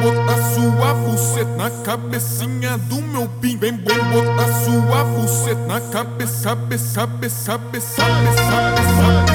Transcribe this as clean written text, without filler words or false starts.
botar sua buceta na cabecinha do meu pin. Vem botar sua buceta na cabeça, cabeça, cabeça, cabeça, cabeça.